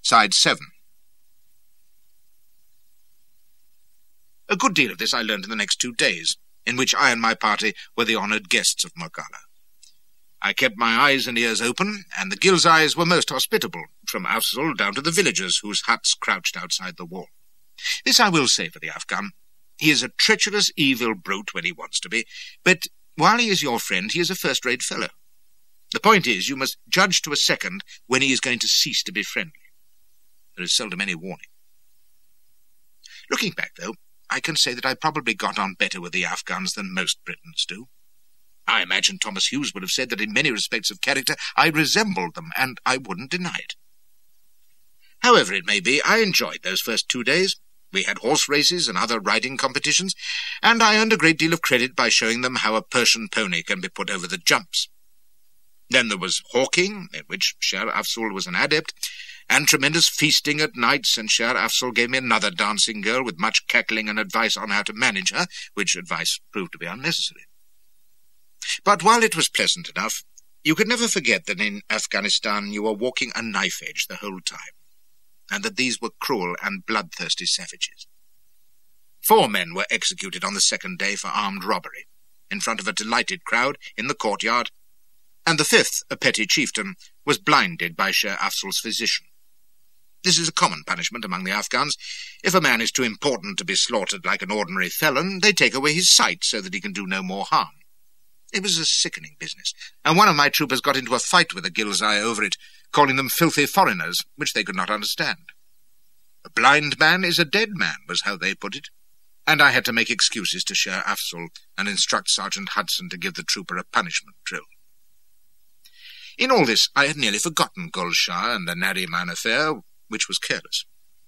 Side 7. A good deal of this I learned in the next 2 days, in which I and my party were the honoured guests of Morgana. I kept my eyes and ears open, and the Ghilzais were most hospitable, from Afzal down to the villagers whose huts crouched outside the wall. This I will say for the Afghan. He is a treacherous, evil brute when he wants to be, but while he is your friend, he is a first-rate fellow. The point is, you must judge to a second when he is going to cease to be friendly. There is seldom any warning. Looking back, though, I can say that I probably got on better with the Afghans than most Britons do. I imagine Thomas Hughes would have said that in many respects of character I resembled them, and I wouldn't deny it. However it may be, I enjoyed those first 2 days. We had horse races and other riding competitions, and I earned a great deal of credit by showing them how a Persian pony can be put over the jumps. Then there was hawking, in which Sher Afzal was an adept, and tremendous feasting at nights, and Sher Afzal gave me another dancing girl with much cackling and advice on how to manage her, which advice proved to be unnecessary. But while it was pleasant enough, you could never forget that in Afghanistan you were walking a knife edge the whole time, and that these were cruel and bloodthirsty savages. 4 men were executed on the second day for armed robbery, in front of a delighted crowd in the courtyard, and the 5th, a petty chieftain, was blinded by Sher Afzal's physician. This is a common punishment among the Afghans. If a man is too important to be slaughtered like an ordinary felon, they take away his sight so that he can do no more harm. It was a sickening business, and one of my troopers got into a fight with the Ghilzai over it, calling them filthy foreigners, which they could not understand. A blind man is a dead man, was how they put it, and I had to make excuses to Sher Afzal and instruct Sergeant Hudson to give the trooper a punishment drill. In all this, I had nearly forgotten Gul Shah and the Nariman affair, which was careless.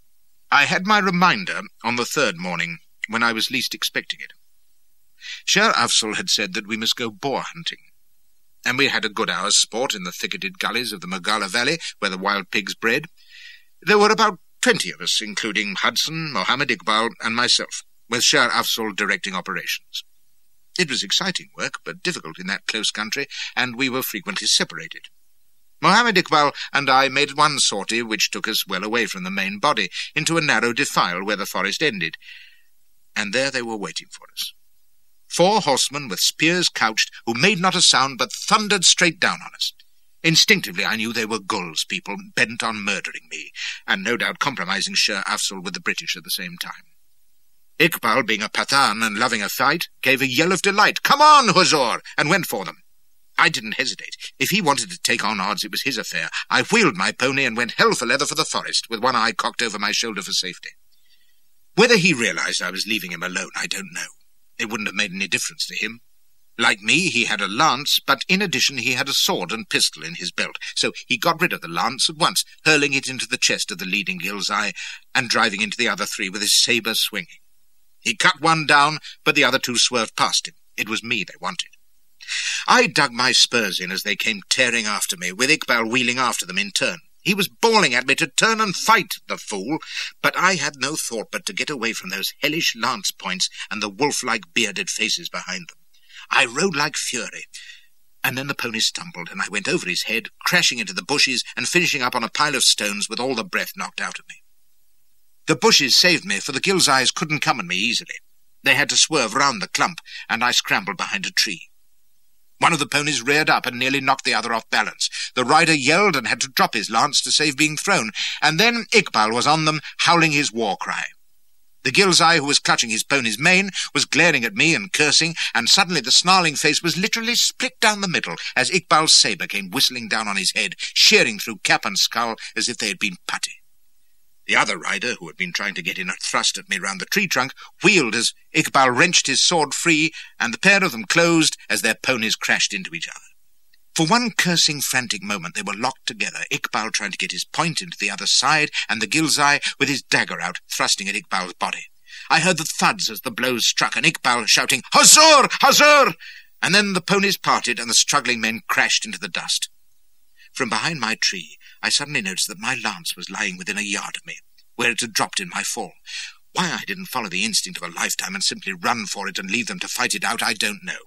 I had my reminder on the 3rd morning, when I was least expecting it. Sher Afzal had said that we must go boar hunting, and we had a good hour's sport in the thicketed gullies of the Mogala Valley, where the wild pigs bred. There were about 20 of us, including Hudson, Mohammed Iqbal, and myself, with Sher Afzal directing operations. It was exciting work, but difficult in that close country, and we were frequently separated. Mohammed Iqbal and I made one sortie which took us well away from the main body, into a narrow defile where the forest ended, and there they were waiting for us. 4 horsemen with spears couched, who made not a sound but thundered straight down on us. Instinctively I knew they were Gul's people, bent on murdering me, and no doubt compromising Sher Afzal with the British at the same time. Iqbal, being a Pathan and loving a fight, gave a yell of delight. "Come on, Huzur!" and went for them. I didn't hesitate. If he wanted to take on odds, it was his affair. I wheeled my pony and went hell for leather for the forest, with one eye cocked over my shoulder for safety. Whether he realized I was leaving him alone, I don't know. It wouldn't have made any difference to him. Like me, he had a lance, but in addition he had a sword and pistol in his belt, so he got rid of the lance at once, hurling it into the chest of the leading Ghilzai and driving into the other 3 with his sabre swinging. He cut one down, but the other 2 swerved past him. It was me they wanted. I dug my spurs in as they came tearing after me, with Iqbal wheeling after them in turn. He was bawling at me to turn and fight, the fool, but I had no thought but to get away from those hellish lance points and the wolf-like bearded faces behind them. I rode like fury, and then the pony stumbled, and I went over his head, crashing into the bushes and finishing up on a pile of stones with all the breath knocked out of me. The bushes saved me, for the Ghilzais couldn't come at me easily. They had to swerve round the clump, and I scrambled behind a tree. One of the ponies reared up and nearly knocked the other off balance. The rider yelled and had to drop his lance to save being thrown, and then Iqbal was on them, howling his war cry. The Ghilzai, who was clutching his pony's mane, was glaring at me and cursing, and suddenly the snarling face was literally split down the middle as Iqbal's sabre came whistling down on his head, shearing through cap and skull as if they had been putty. The other rider, who had been trying to get in a thrust at me round the tree trunk, wheeled as Iqbal wrenched his sword free, and the pair of them closed as their ponies crashed into each other. For one cursing, frantic moment they were locked together, Iqbal trying to get his point into the other side, and the Ghilzai with his dagger out, thrusting at Iqbal's body. I heard the thuds as the blows struck, and Iqbal shouting, "Huzur! Huzur!" And then the ponies parted, and the struggling men crashed into the dust. From behind my tree, I suddenly noticed that my lance was lying within a yard of me, where it had dropped in my fall. Why I didn't follow the instinct of a lifetime and simply run for it and leave them to fight it out, I don't know.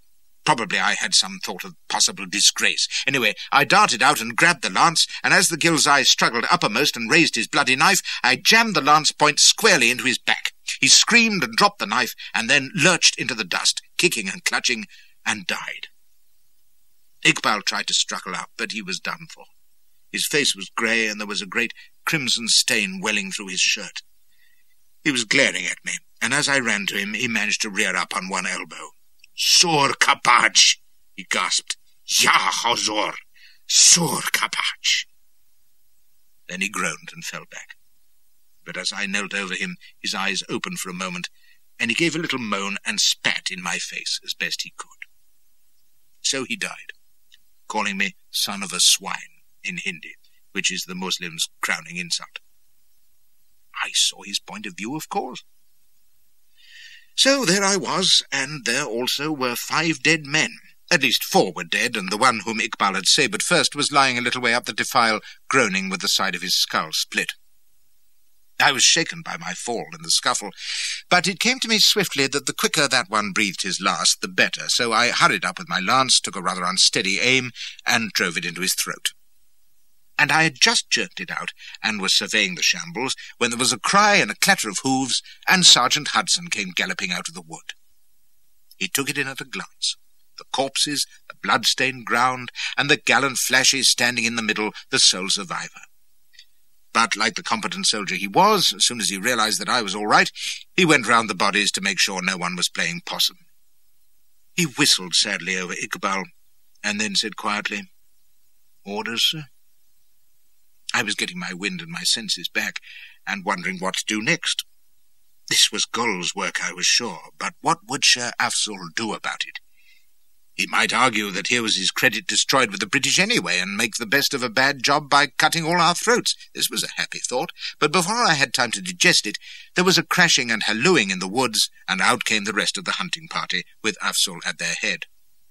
Probably I had some thought of possible disgrace. Anyway, I darted out and grabbed the lance, and as the Ghilzai struggled uppermost and raised his bloody knife, I jammed the lance point squarely into his back. He screamed and dropped the knife, and then lurched into the dust, kicking and clutching, and died. Iqbal tried to struggle up, but he was done for. His face was grey, and there was a great crimson stain welling through his shirt. He was glaring at me, and as I ran to him, he managed to rear up on one elbow. "Sur Kapaj," he gasped. "Ya Hazor, Sur Kapaj." Then he groaned and fell back. But as I knelt over him, his eyes opened for a moment, and he gave a little moan and spat in my face as best he could. So he died, calling me son of a swine in Hindi, which is the Muslim's crowning insult. I saw his point of view, of course. So there I was, and there also were 5 dead men. At least 4 were dead, and the one whom Iqbal had sabred first was lying a little way up the defile, groaning with the side of his skull split. I was shaken by my fall and the scuffle, but it came to me swiftly that the quicker that one breathed his last, the better, so I hurried up with my lance, took a rather unsteady aim, and drove it into his throat. And I had just jerked it out, and was surveying the shambles, when there was a cry and a clatter of hoofs, and Sergeant Hudson came galloping out of the wood. He took it in at a glance. The corpses, the blood-stained ground, and the gallant Flashy standing in the middle, the sole survivor. But, like the competent soldier he was, as soon as he realized that I was all right, he went round the bodies to make sure no one was playing possum. He whistled sadly over Iqbal, and then said quietly, "Orders, sir?" I was getting my wind and my senses back, and wondering what to do next. This was Gul's work, I was sure, but what would Sher Afzal do about it? He might argue that here was his credit destroyed with the British anyway, and make the best of a bad job by cutting all our throats. This was a happy thought, but before I had time to digest it, there was a crashing and hallooing in the woods, and out came the rest of the hunting party, with Afzal at their head.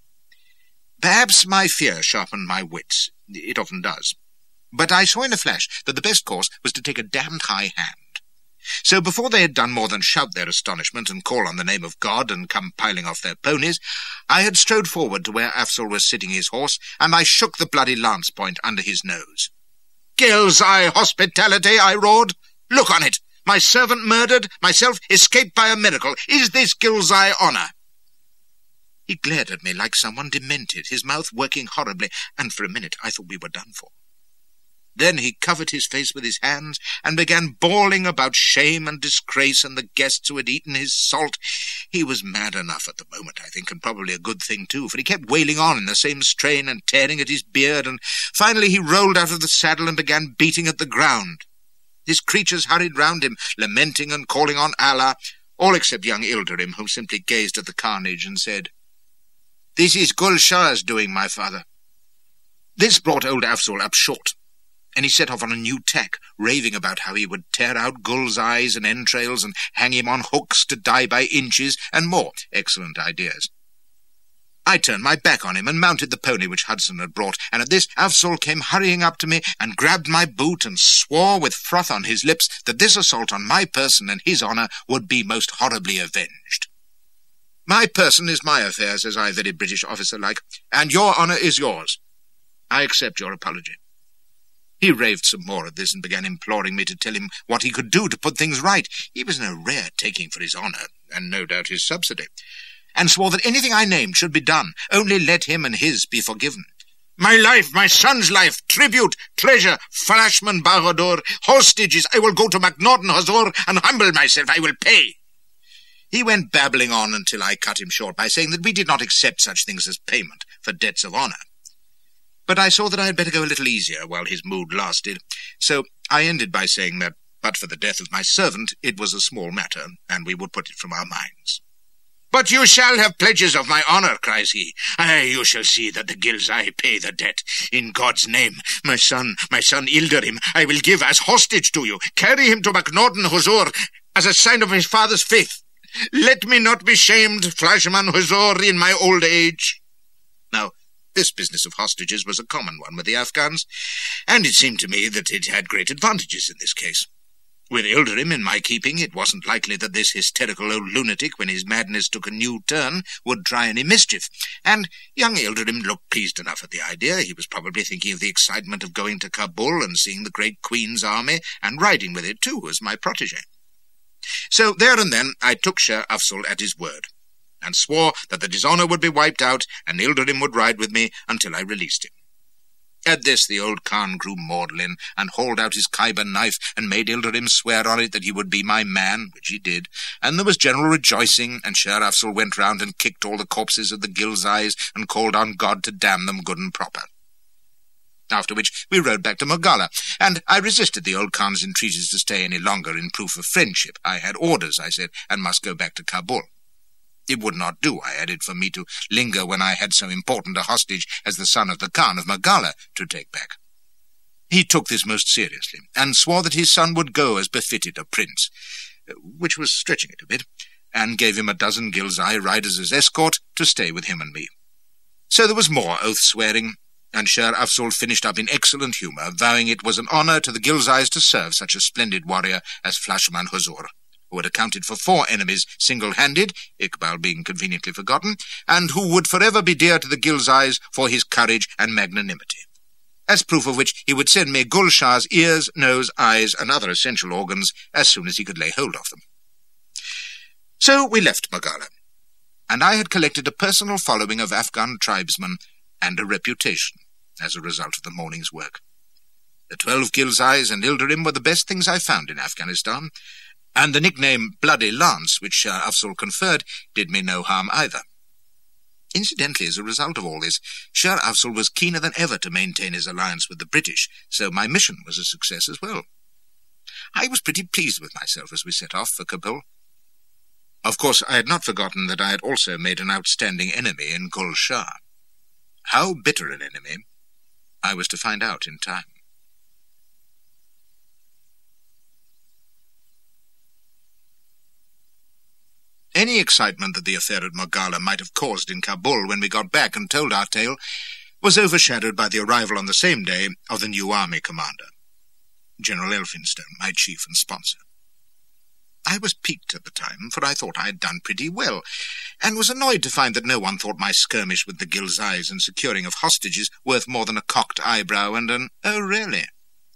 Perhaps my fear sharpened my wits. It often does. But I saw in a flash that the best course was to take a damned high hand. So before they had done more than shout their astonishment and call on the name of God and come piling off their ponies, I had strode forward to where Afzal was sitting his horse, and I shook the bloody lance point under his nose. "Ghilzai hospitality," I roared. "Look on it! My servant murdered, myself escaped by a miracle. Is this Ghilzai honour?" He glared at me like someone demented, his mouth working horribly, and for a minute I thought we were done for. Then he covered his face with his hands and began bawling about shame and disgrace and the guests who had eaten his salt. He was mad enough at the moment, I think, and probably a good thing too, for he kept wailing on in the same strain and tearing at his beard, and finally he rolled out of the saddle and began beating at the ground. His creatures hurried round him, lamenting and calling on Allah, all except young Ilderim, who simply gazed at the carnage and said, "This is Gul Shah's doing, my father." This brought old Afzal up short, and he set off on a new tack, raving about how he would tear out Gul's eyes and entrails and hang him on hooks to die by inches, and more excellent ideas. I turned my back on him and mounted the pony which Hudson had brought, and at this Afzal came hurrying up to me and grabbed my boot and swore with froth on his lips that this assault on my person and his honour would be most horribly avenged. "My person is my affair," says I, very British officer-like, "and your honour is yours. I accept your apology." He raved some more at this and began imploring me to tell him what he could do to put things right. He was in a rare taking for his honour, and no doubt his subsidy, and swore that anything I named should be done, only let him and his be forgiven. "My life, my son's life, tribute, treasure, Flashman Bahadur, hostages, I will go to MacNaughton Hazur and humble myself, I will pay." He went babbling on until I cut him short by saying that we did not accept such things as payment for debts of honour. But I saw that I had better go a little easier while his mood lasted, so I ended by saying that, but for the death of my servant, it was a small matter, and we would put it from our minds. "But you shall have pledges of my honour," cries he. "Aye, you shall see that the Ghilzai pay the debt. In God's name, my son Ilderim, I will give as hostage to you. Carry him to MacNaughton Hazur as a sign of his father's faith. Let me not be shamed, Flashman Hazur, in my old age." Now, this business of hostages was a common one with the Afghans, and it seemed to me that it had great advantages in this case. With Ilderim in my keeping, it wasn't likely that this hysterical old lunatic, when his madness took a new turn, would try any mischief, and young Ilderim looked pleased enough at the idea. He was probably thinking of the excitement of going to Kabul and seeing the great Queen's army, and riding with it too, as my protégé. So there and then I took Sher Afzal at his word, and swore that the dishonour would be wiped out, and Ilderim would ride with me until I released him. At this the old Khan grew maudlin, and hauled out his Khyber knife, and made Ilderim swear on it that he would be my man, which he did, and there was general rejoicing, and Sher Afzal went round and kicked all the corpses of the Ghilzais, and called on God to damn them good and proper. After which we rode back to Mogala, and I resisted the old Khan's entreaties to stay any longer in proof of friendship. I had orders, I said, and must go back to Kabul. It would not do, I added, for me to linger when I had so important a hostage as the son of the Khan of Mogala to take back. He took this most seriously, and swore that his son would go as befitted a prince, which was stretching it a bit, and gave him 12 Ghilzai riders as escort to stay with him and me. So there was more oath-swearing, and Sher Afzal finished up in excellent humour, vowing it was an honour to the Ghilzais to serve such a splendid warrior as Flashman Huzur, who had accounted for 4 enemies single-handed, Iqbal being conveniently forgotten, and who would forever be dear to the Ghilzais for his courage and magnanimity. As proof of which he would send me Gul Shah's ears, nose, eyes, and other essential organs as soon as he could lay hold of them. So we left Mogala, and I had collected a personal following of Afghan tribesmen and a reputation as a result of the morning's work. The 12 Ghilzais and Ilderim were the best things I found in Afghanistan, and the nickname Bloody Lance, which Sher Afzal conferred, did me no harm either. Incidentally, as a result of all this, Sher Afzal was keener than ever to maintain his alliance with the British, so my mission was a success as well. I was pretty pleased with myself as we set off for Kabul. Of course, I had not forgotten that I had also made an outstanding enemy in Gul Shah. How bitter an enemy, I was to find out in time. Any excitement that the affair at Mogala might have caused in Kabul when we got back and told our tale was overshadowed by the arrival on the same day of the new army commander, General Elphinstone, my chief and sponsor. I was piqued at the time, for I thought I had done pretty well, and was annoyed to find that no one thought my skirmish with the Ghilzais and securing of hostages worth more than a cocked eyebrow and an "oh, really?"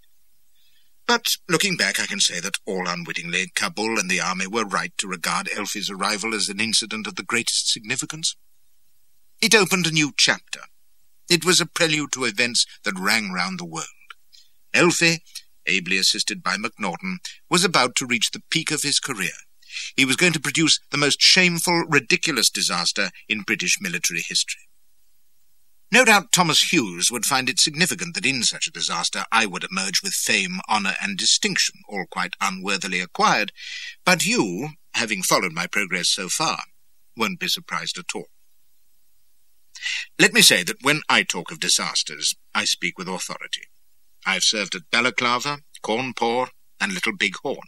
But, looking back, I can say that, all unwittingly, Kabul and the army were right to regard Elfi's arrival as an incident of the greatest significance. It opened a new chapter. It was a prelude to events that rang round the world. Elfi, ably assisted by Macnaghten, was about to reach the peak of his career. He was going to produce the most shameful, ridiculous disaster in British military history. No doubt Thomas Hughes would find it significant that in such a disaster I would emerge with fame, honour, and distinction, all quite unworthily acquired, but you, having followed my progress so far, won't be surprised at all. Let me say that when I talk of disasters, I speak with authority. I've served at Balaclava, Cawnpore, and Little Big Horn.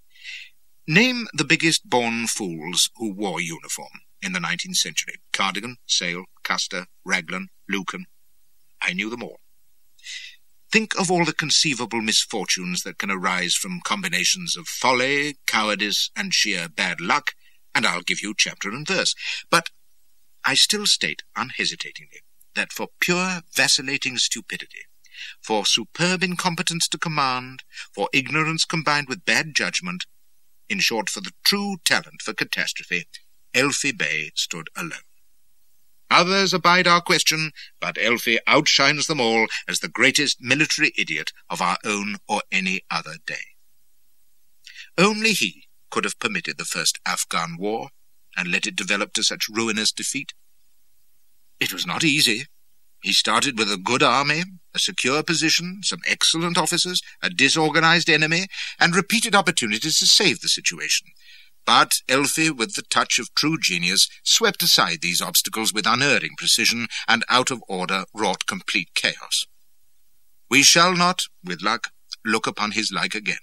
Name the biggest-born fools who wore uniform in the 19th century. Cardigan, Sale, Custer, Raglan, Lucan. I knew them all. Think of all the conceivable misfortunes that can arise from combinations of folly, cowardice, and sheer bad luck, and I'll give you chapter and verse. But I still state unhesitatingly that for pure vacillating stupidity, for superb incompetence to command, for ignorance combined with bad judgment, in short, for the true talent for catastrophe, Elfi Bey stood alone. Others abide our question, but Elfi outshines them all as the greatest military idiot of our own or any other day. Only he could have permitted the first Afghan war and let it develop to such ruinous defeat. It was not easy. He started with a good army, a secure position, some excellent officers, a disorganized enemy, and repeated opportunities to save the situation. But Elfi, with the touch of true genius, swept aside these obstacles with unerring precision, and out of order wrought complete chaos. We shall not, with luck, look upon his like again.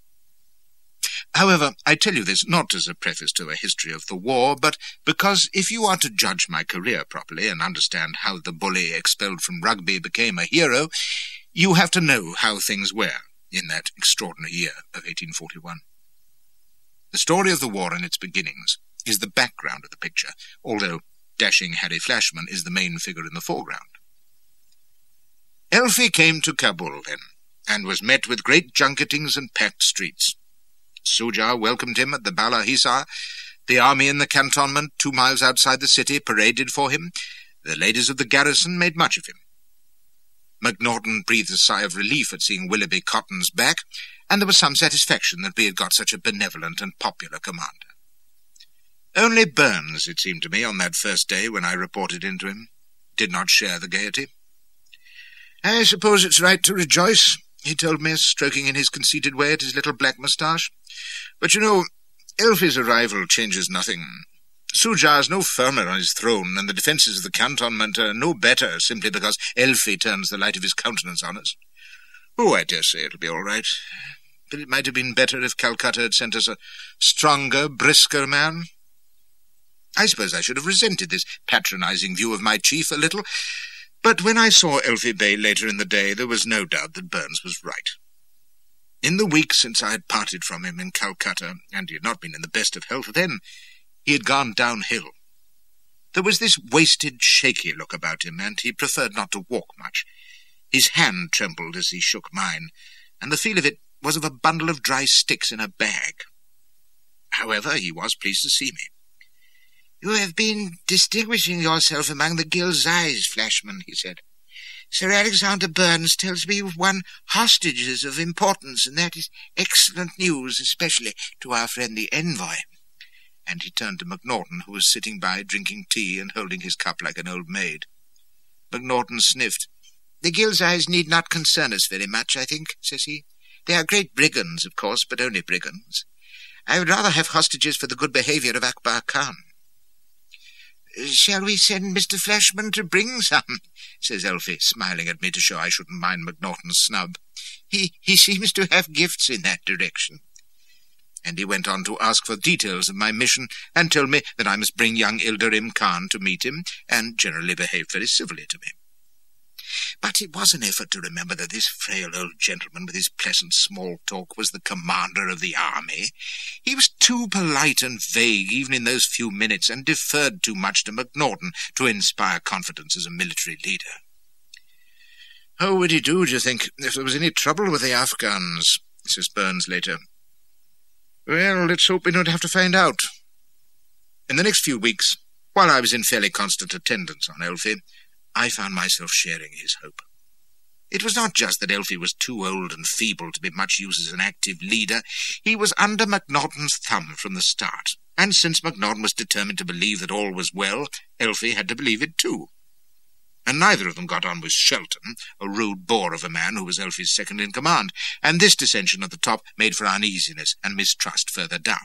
However, I tell you this not as a preface to a history of the war, but because if you are to judge my career properly and understand how the bully expelled from Rugby became a hero, you have to know how things were, in that extraordinary year of 1841. The story of the war and its beginnings is the background of the picture, although dashing Harry Flashman is the main figure in the foreground. Elfie came to Kabul then, and was met with great junketings and packed streets. Sujar welcomed him at the Bala Hisar. The army in the cantonment 2 miles outside the city paraded for him. The ladies of the garrison made much of him. Macnaghten breathed a sigh of relief at seeing Willoughby Cotton's back, and there was some satisfaction that we had got such a benevolent and popular commander. Only Burns, it seemed to me, on that first day when I reported in to him, did not share the gaiety. "I suppose it's right to rejoice," he told me, stroking in his conceited way at his little black moustache. "But, you know, Elfie's arrival changes nothing. Sujar's no firmer on his throne, and the defences of the cantonment are no better simply because Elfie turns the light of his countenance on us. Oh, I dare say it'll be all right. But it might have been better if Calcutta had sent us a stronger, brisker man. I suppose I should have resented this patronising view of my chief a little, but when I saw Elfie Bay later in the day, there was no doubt that Burns was right. In the week since I had parted from him in Calcutta, and he had not been in the best of health then, he had gone downhill. There was this wasted, shaky look about him, and he preferred not to walk much. His hand trembled as he shook mine, and the feel of it was of a bundle of dry sticks in a bag. However, he was pleased to see me. "You have been distinguishing yourself among the Ghilzais, Flashman," he said. "Sir Alexander Burns tells me you've won hostages of importance, and that is excellent news, especially to our friend the envoy." And he turned to Macnaghten, who was sitting by drinking tea and holding his cup like an old maid. Macnaghten sniffed. "The Ghilzais need not concern us very much, I think," says he. "They are great brigands, of course, but only brigands. I would rather have hostages for the good behaviour of Akbar Khan." "Shall we send Mr. Flashman to bring some?" says Elfie, smiling at me to show I shouldn't mind Macnaghten's snub. He seems to have gifts in that direction." And he went on to ask for details of my mission, and told me that I must bring young Ilderim Khan to meet him, and generally behaved very civilly to me. But it was an effort to remember that this frail old gentleman with his pleasant small talk was the commander of the army. He was too polite and vague even in those few minutes, and deferred too much to Macnaghten to inspire confidence as a military leader. "How would he do you think, if there was any trouble with the Afghans?" says Burns later. "Well, let's hope we don't have to find out." In the next few weeks, while I was in fairly constant attendance on Elfie, I found myself sharing his hope. It was not just that Elfie was too old and feeble to be much use as an active leader. He was under Macnaghten's thumb from the start, and since Macnaghten was determined to believe that all was well, Elfie had to believe it too. And neither of them got on with Shelton, a rude bore of a man who was Elfie's second-in-command, and this dissension at the top made for uneasiness and mistrust further down.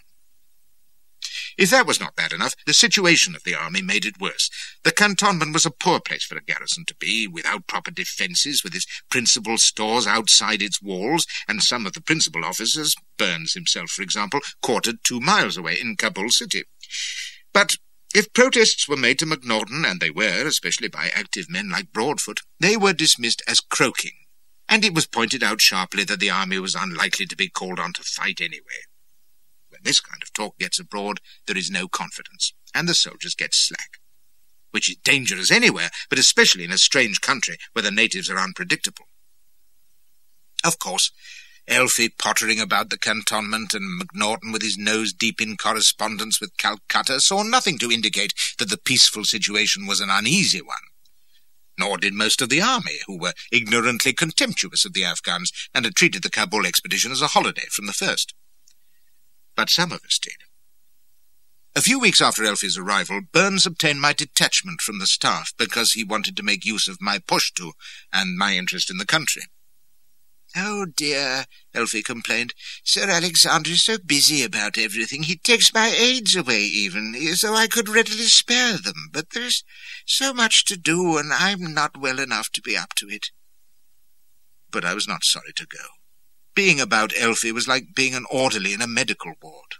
If that was not bad enough, the situation of the army made it worse. The cantonment was a poor place for a garrison to be, without proper defences, with its principal stores outside its walls, and some of the principal officers, Burns himself, for example, quartered 2 miles away in Kabul city. But if protests were made to Macnaghten, and they were, especially by active men like Broadfoot, they were dismissed as croaking, and it was pointed out sharply that the army was unlikely to be called on to fight anyway. When this kind of talk gets abroad, there is no confidence, and the soldiers get slack, which is dangerous anywhere, but especially in a strange country where the natives are unpredictable. Of course, Elfie pottering about the cantonment and Macnaghten with his nose deep in correspondence with Calcutta saw nothing to indicate that the peaceful situation was an uneasy one. Nor did most of the army, who were ignorantly contemptuous of the Afghans and had treated the Kabul expedition as a holiday from the first. But some of us did. A few weeks after Elfie's arrival, Burns obtained my detachment from the staff because he wanted to make use of my Pushtu and my interest in the country. "Oh dear," Elfie complained, "Sir Alexander is so busy about everything. He takes my aides away even, as though I could readily spare them. But there's so much to do, and I'm not well enough to be up to it." But I was not sorry to go. Being about Elfie was like being an orderly in a medical ward.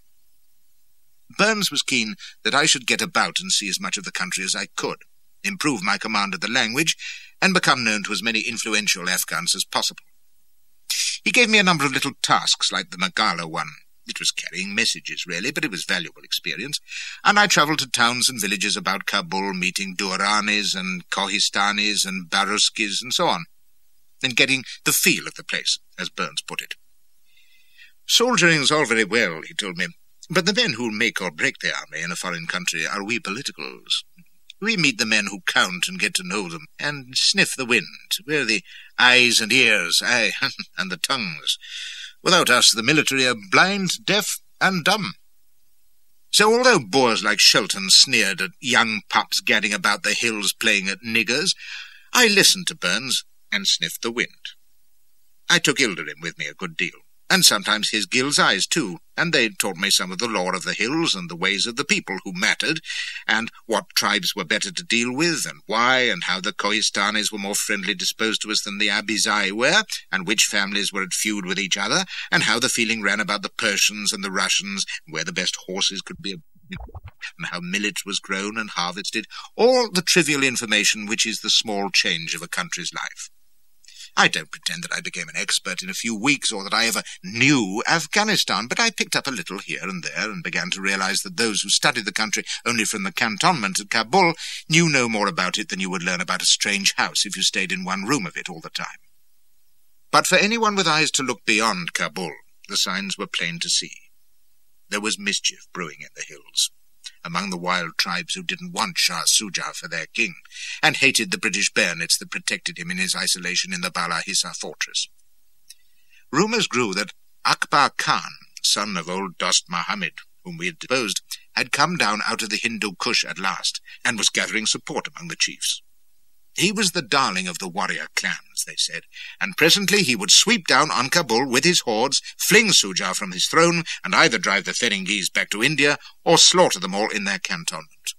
Burns was keen that I should get about and see as much of the country as I could, improve my command of the language, and become known to as many influential Afghans as possible. He gave me a number of little tasks like the Magala one. It was carrying messages, really, but it was valuable experience, and I travelled to towns and villages about Kabul, meeting Duranis and Kohistanis and Baruskis and so on, and getting the feel of the place, as Burns put it. Soldiering's all very well, he told me, but the men who make or break the army in a foreign country are we politicals. We meet the men who count and get to know them, and sniff the wind. We're the eyes and ears, aye, and the tongues. Without us, the military are blind, deaf, and dumb. So although boors like Shelton sneered at young pups gadding about the hills playing at niggers, I listened to Burns and sniffed the wind. I took Ilderim with me a good deal, and sometimes his gill's eyes too, and they taught me some of the lore of the hills and the ways of the people who mattered, and what tribes were better to deal with, and why, and how the Kohistanis were more friendly disposed to us than the Abizai were, and which families were at feud with each other, and how the feeling ran about the Persians and the Russians, where the best horses could be, and how millet was grown and harvested, all the trivial information which is the small change of a country's life. I don't pretend that I became an expert in a few weeks, or that I ever knew Afghanistan, but I picked up a little here and there, and began to realize that those who studied the country only from the cantonment at Kabul knew no more about it than you would learn about a strange house if you stayed in one room of it all the time. But for anyone with eyes to look beyond Kabul, the signs were plain to see. There was mischief brewing in the hills, among the wild tribes who didn't want Shah Suja for their king, and hated the British bayonets that protected him in his isolation in the Bala Hissa fortress. Rumours grew that Akbar Khan, son of old Dost Muhammad, whom we had deposed, had come down out of the Hindu Kush at last, and was gathering support among the chiefs. He was the darling of the warrior clans, they said, and presently he would sweep down on Kabul with his hordes, fling Suja from his throne, and either drive the Feringis back to India, or slaughter them all in their cantonment.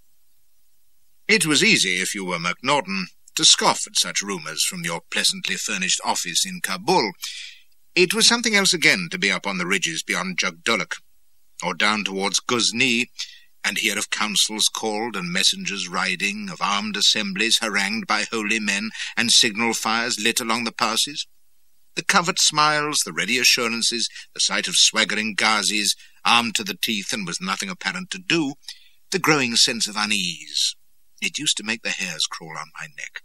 It was easy, if you were Macnaghten, to scoff at such rumours from your pleasantly furnished office in Kabul. It was something else again to be up on the ridges beyond Jugdulluk, or down towards Ghuzni, and hear of councils called and messengers riding, of armed assemblies harangued by holy men, and signal fires lit along the passes. The covert smiles, the ready assurances, the sight of swaggering Ghazis, armed to the teeth and with nothing apparent to do, the growing sense of unease. It used to make the hairs crawl on my neck.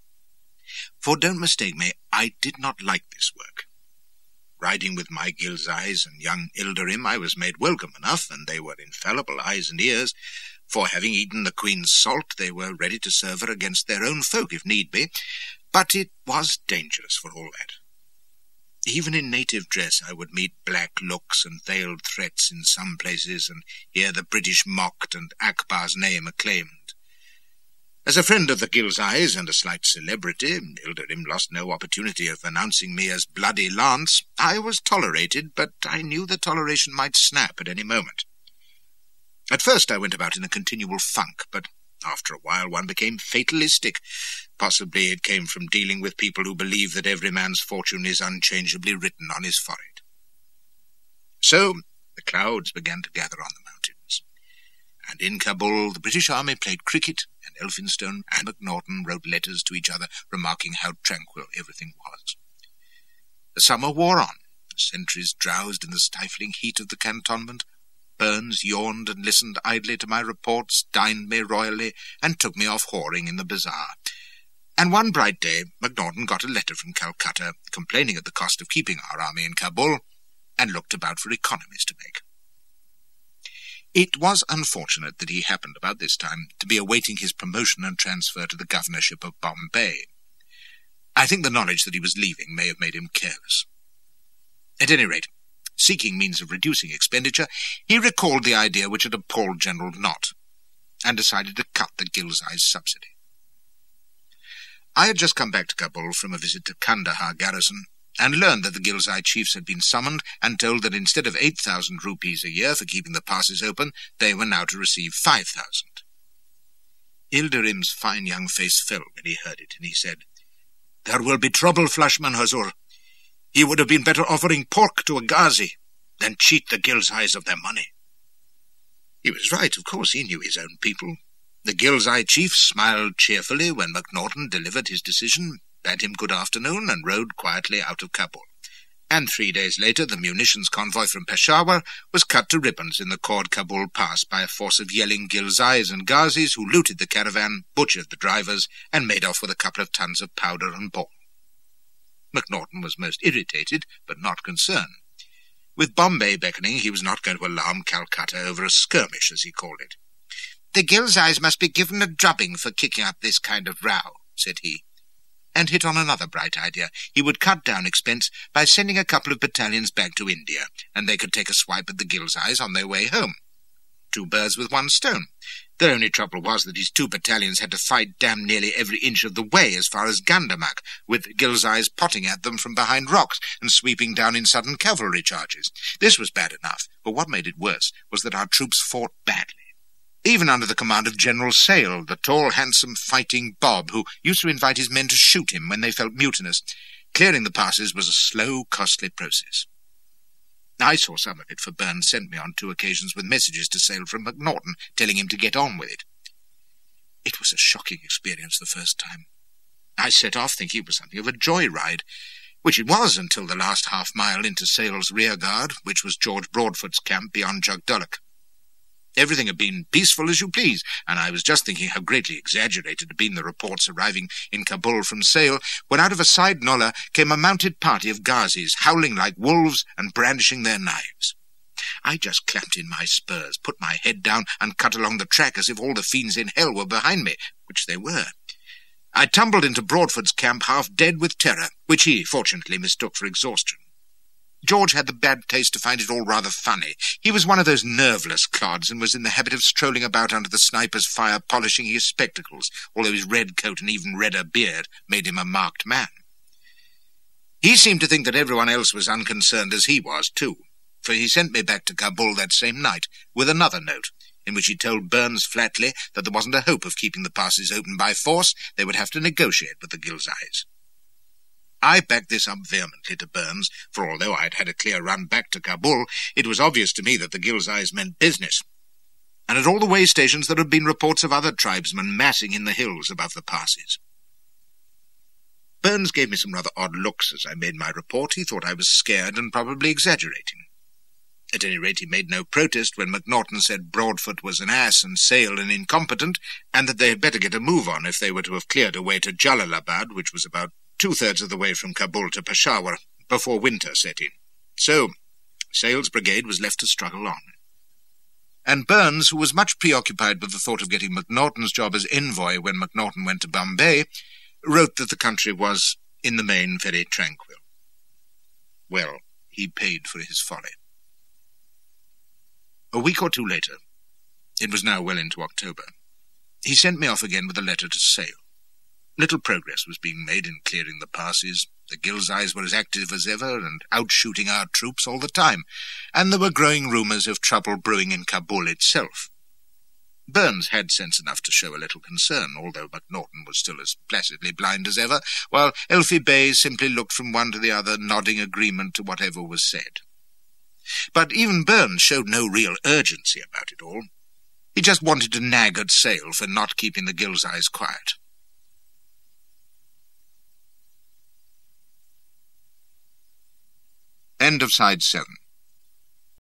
For don't mistake me, I did not like this work. Riding with my Gilzais and young Ilderim, I was made welcome enough, and they were infallible eyes and ears, for having eaten the Queen's salt, they were ready to serve her against their own folk, if need be, but it was dangerous for all that. Even in native dress I would meet black looks and veiled threats in some places, and hear the British mocked and Akbar's name acclaimed. As a friend of the Gilzais and a slight celebrity, Ilderim lost no opportunity of announcing me as Bloody Lance. I was tolerated, but I knew the toleration might snap at any moment. At first I went about in a continual funk, but after a while one became fatalistic. Possibly it came from dealing with people who believe that every man's fortune is unchangeably written on his forehead. So the clouds began to gather on the mountains, and in Kabul the British army played cricket, and Elphinstone and Macnaghten wrote letters to each other remarking how tranquil everything was. The summer wore on. The sentries drowsed in the stifling heat of the cantonment. Burns yawned and listened idly to my reports, dined me royally, and took me off whoring in the bazaar. And one bright day Macnaghten got a letter from Calcutta complaining at the cost of keeping our army in Kabul, and looked about for economies to make. It was unfortunate that he happened about this time to be awaiting his promotion and transfer to the governorship of Bombay. I think the knowledge that he was leaving may have made him careless. At any rate, seeking means of reducing expenditure, he recalled the idea which had appalled General Nott, and decided to cut the Gilzais' subsidy. I had just come back to Kabul from a visit to Kandahar garrison, and learned that the Gilzai chiefs had been summoned and told that instead of 8,000 rupees a year for keeping the passes open, they were now to receive 5,000. Ilderim's fine young face fell when he heard it, and he said, "There will be trouble, Flashman Hazur. He would have been better offering pork to a Ghazi than cheat the Gilzais of their money." He was right, of course, he knew his own people. The Gilzai chief smiled cheerfully when Macnaghten delivered his decision. bade him good afternoon, and rode quietly out of Kabul. And 3 days later the munitions convoy from Peshawar was cut to ribbons in the Khord-Kabul pass by a force of yelling Ghilzais and Ghazis who looted the caravan, butchered the drivers, and made off with a couple of tons of powder and ball. Macnaghten was most irritated, but not concerned. With Bombay beckoning, he was not going to alarm Calcutta over a skirmish, as he called it. "The Ghilzais must be given a drubbing for kicking up this kind of row," said he, and hit on another bright idea. He would cut down expense by sending a couple of battalions back to India, and they could take a swipe at the Ghilzais on their way home. 2 birds with 1 stone. The only trouble was that his 2 battalions had to fight damn nearly every inch of the way as far as Gandamak, with Ghilzais potting at them from behind rocks and sweeping down in sudden cavalry charges. This was bad enough, but what made it worse was that our troops fought badly. Even under the command of General Sale, the tall, handsome, fighting Bob, who used to invite his men to shoot him when they felt mutinous, clearing the passes was a slow, costly process. I saw some of it, for Burns sent me on 2 occasions with messages to Sale from Macnaghten, telling him to get on with it. It was a shocking experience the first time. I set off thinking it was something of a joyride, which it was until the last half-mile into Sale's rearguard, which was George Broadfoot's camp beyond Jugdulluk. Everything had been peaceful as you please, and I was just thinking how greatly exaggerated had been the reports arriving in Kabul from Sale, when out of a side nullah came a mounted party of Ghazis, howling like wolves and brandishing their knives. I just clamped in my spurs, put my head down, and cut along the track as if all the fiends in hell were behind me, which they were. I tumbled into Broadfoot's camp half dead with terror, which he fortunately mistook for exhaustion. George had the bad taste to find it all rather funny. He was one of those nerveless clods, and was in the habit of strolling about under the sniper's fire polishing his spectacles, although his red coat and even redder beard made him a marked man. He seemed to think that everyone else was unconcerned as he was, too, for he sent me back to Kabul that same night with another note, in which he told Burns flatly that there wasn't a hope of keeping the passes open by force. They would have to negotiate with the Ghilzais. I backed this up vehemently to Burns, for although I had had a clear run back to Kabul, it was obvious to me that the Ghilzais meant business. And at all the way stations there had been reports of other tribesmen massing in the hills above the passes. Burns gave me some rather odd looks as I made my report. He thought I was scared and probably exaggerating. At any rate, he made no protest when Macnaghten said Broadfoot was an ass and Sale an incompetent, and that they had better get a move on if they were to have cleared a way to Jalalabad, which was about 2/3 of the way from Kabul to Peshawar, before winter set in. So Sale's brigade was left to struggle on. And Burns, who was much preoccupied with the thought of getting Macnaghten's job as envoy when Macnaghten went to Bombay, wrote that the country was, in the main, very tranquil. Well, he paid for his folly. A week or 2 later, it was now well into October, he sent me off again with a letter to Sale. Little progress was being made in clearing the passes. The Ghilzais were as active as ever, and out-shooting our troops all the time, and there were growing rumours of trouble brewing in Kabul itself. Burns had sense enough to show a little concern, although Macnaghten was still as placidly blind as ever, while Elfie Bay simply looked from one to the other, nodding agreement to whatever was said. But even Burns showed no real urgency about it all. He just wanted to nag at Sale for not keeping the Ghilzais quiet. End of Side 7.